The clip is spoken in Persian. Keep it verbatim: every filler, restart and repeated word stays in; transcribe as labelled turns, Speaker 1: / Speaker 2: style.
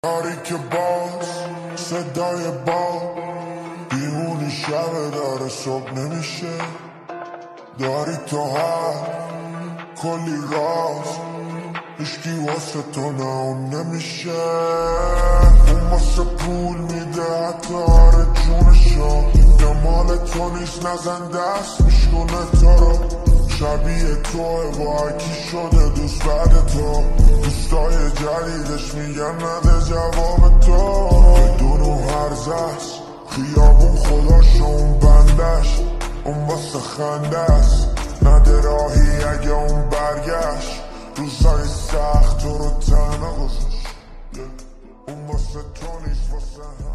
Speaker 1: کاری که باز صدای باد بیهونی شب داره صبح نمیشه. داری تو هر کلی راز هیچکی واسه تو نه اون نمیشه. اون واسه پول میده حتی آره جونشو، یا مال تو نیست نزن دست میشونه تو رو. شبیه توه با هرکی شده دوست بعد تو، دوستای جدیدش میگن نده جواب تو. بدون اون هرزست خیابون خداش اون بندش، اون واسه خنده است نده راهی اگه اون برگشت. روزای سخت تو رو تنها گذاشت، اون واسه تو نیست واسه هم.